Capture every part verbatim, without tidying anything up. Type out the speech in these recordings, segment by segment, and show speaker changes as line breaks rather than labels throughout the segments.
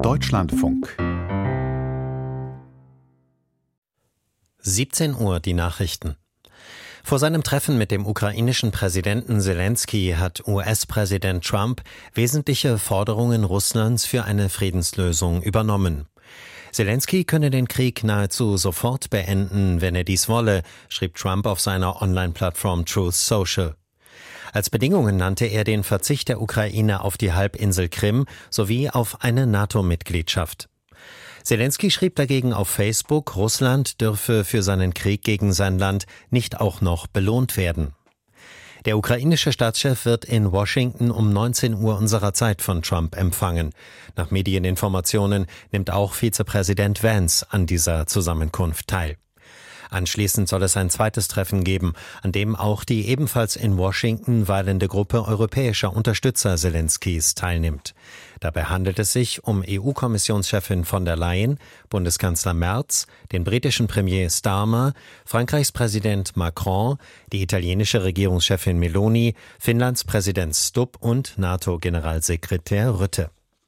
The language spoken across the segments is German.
Deutschlandfunk.
siebzehn Uhr die Nachrichten. Vor seinem Treffen mit dem ukrainischen Präsidenten Selenskyj hat U S-Präsident Trump wesentliche Forderungen Russlands für eine Friedenslösung übernommen. Selenskyj könne den Krieg nahezu sofort beenden, wenn er dies wolle, schrieb Trump auf seiner Online-Plattform Truth Social. Als Bedingungen nannte er den Verzicht der Ukraine auf die Halbinsel Krim sowie auf eine NATO-Mitgliedschaft. Selenskyj schrieb dagegen auf Facebook, Russland dürfe für seinen Krieg gegen sein Land nicht auch noch belohnt werden. Der ukrainische Staatschef wird in Washington um neunzehn Uhr unserer Zeit von Trump empfangen. Nach Medieninformationen nimmt auch Vizepräsident Vance an dieser Zusammenkunft teil. Anschließend soll es ein zweites Treffen geben, an dem auch die ebenfalls in Washington weilende Gruppe europäischer Unterstützer Selenskyjs teilnimmt. Dabei handelt es sich um E U-Kommissionschefin von der Leyen, Bundeskanzler Merz, den britischen Premier Starmer, Frankreichs Präsident Macron, die italienische Regierungschefin Meloni, Finnlands Präsident Stubb und NATO-Generalsekretär Rutte.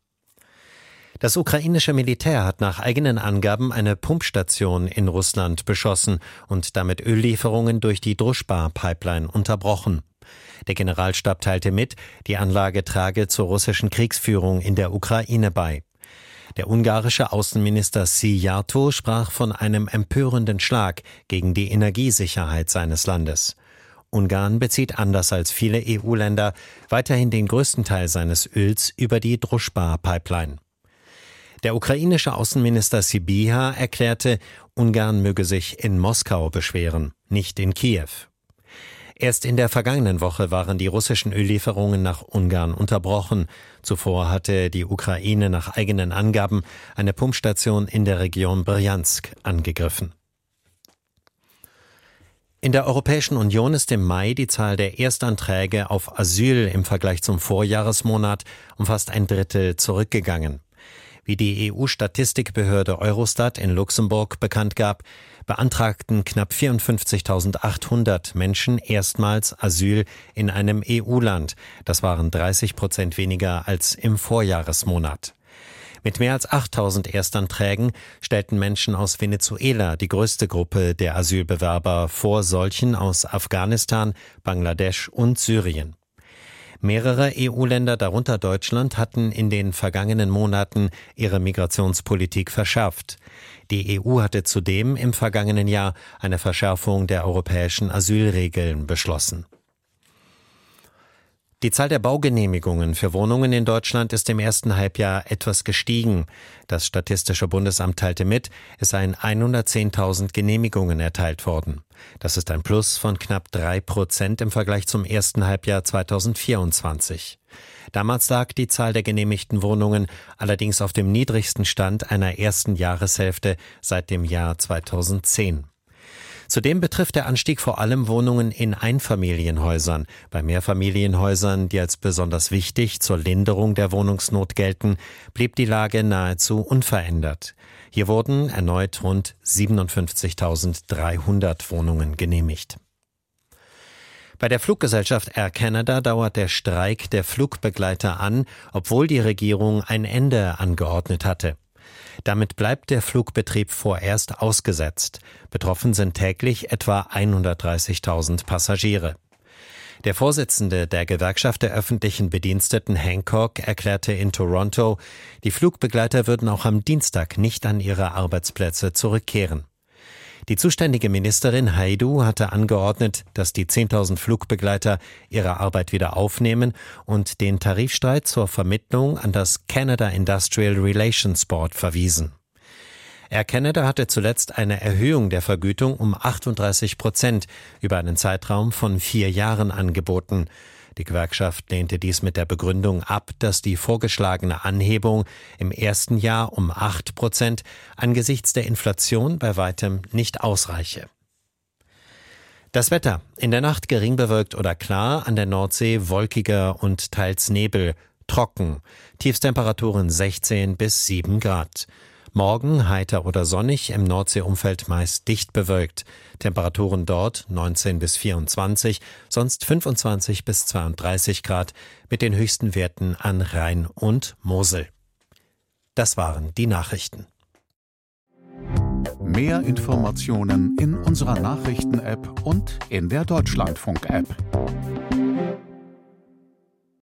Das ukrainische Militär hat nach eigenen Angaben eine Pumpstation in Russland beschossen und damit Öllieferungen durch die Druschba-Pipeline unterbrochen. Der Generalstab teilte mit, die Anlage trage zur russischen Kriegsführung in der Ukraine bei. Der ungarische Außenminister Szijjártó sprach von einem empörenden Schlag gegen die Energiesicherheit seines Landes. Ungarn bezieht anders als viele E U-Länder weiterhin den größten Teil seines Öls über die Druschba-Pipeline. Der ukrainische Außenminister Sybiha erklärte, Ungarn möge sich in Moskau beschweren, nicht in Kiew. Erst in der vergangenen Woche waren die russischen Öllieferungen nach Ungarn unterbrochen. Zuvor hatte die Ukraine nach eigenen Angaben eine Pumpstation in der Region Brjansk angegriffen. In der Europäischen Union ist im Mai die Zahl der Erstanträge auf Asyl im Vergleich zum Vorjahresmonat um fast ein Drittel zurückgegangen. Wie die E U-Statistikbehörde Eurostat in Luxemburg bekannt gab, beantragten knapp vierundfünfzigtausendachthundert Menschen erstmals Asyl in einem E U-Land. Das waren dreißig Prozent weniger als im Vorjahresmonat. Mit mehr als achttausend Erstanträgen stellten Menschen aus Venezuela die größte Gruppe der Asylbewerber vor solchen aus Afghanistan, Bangladesch und Syrien. Mehrere E U-Länder, darunter Deutschland, hatten in den vergangenen Monaten ihre Migrationspolitik verschärft. Die E U hatte zudem im vergangenen Jahr eine Verschärfung der europäischen Asylregeln beschlossen. Die Zahl der Baugenehmigungen für Wohnungen in Deutschland ist im ersten Halbjahr etwas gestiegen. Das Statistische Bundesamt teilte mit, es seien hundertzehntausend Genehmigungen erteilt worden. Das ist ein Plus von knapp drei Prozent im Vergleich zum ersten Halbjahr zweitausendvierundzwanzig. Damals lag die Zahl der genehmigten Wohnungen allerdings auf dem niedrigsten Stand einer ersten Jahreshälfte seit dem Jahr zweitausendzehn. Zudem betrifft der Anstieg vor allem Wohnungen in Einfamilienhäusern. Bei Mehrfamilienhäusern, die als besonders wichtig zur Linderung der Wohnungsnot gelten, blieb die Lage nahezu unverändert. Hier wurden erneut rund siebenundfünfzigtausenddreihundert Wohnungen genehmigt. Bei der Fluggesellschaft Air Canada dauert der Streik der Flugbegleiter an, obwohl die Regierung ein Ende angeordnet hatte. Damit bleibt der Flugbetrieb vorerst ausgesetzt. Betroffen sind täglich etwa hundertdreißigtausend Passagiere. Der Vorsitzende der Gewerkschaft der öffentlichen Bediensteten Hancock erklärte in Toronto, die Flugbegleiter würden auch am Dienstag nicht an ihre Arbeitsplätze zurückkehren. Die zuständige Ministerin Hajdu hatte angeordnet, dass die zehntausend Flugbegleiter ihre Arbeit wieder aufnehmen und den Tarifstreit zur Vermittlung an das Canada Industrial Relations Board verwiesen. Air Canada hatte zuletzt eine Erhöhung der Vergütung um achtunddreißig Prozent über einen Zeitraum von vier Jahren angeboten. Die Gewerkschaft lehnte dies mit der Begründung ab, dass die vorgeschlagene Anhebung im ersten Jahr um acht Prozent angesichts der Inflation bei weitem nicht ausreiche. Das Wetter: In der Nacht gering bewölkt oder klar, an der Nordsee wolkiger und teils Nebel, trocken, Tiefstemperaturen sechzehn bis sieben Grad. Morgen heiter oder sonnig, im Nordseeumfeld meist dicht bewölkt. Temperaturen dort neunzehn bis vierundzwanzig, sonst fünfundzwanzig bis zweiunddreißig Grad mit den höchsten Werten an Rhein und Mosel. Das waren die Nachrichten.
Mehr Informationen in unserer Nachrichten-App und in der Deutschlandfunk-App.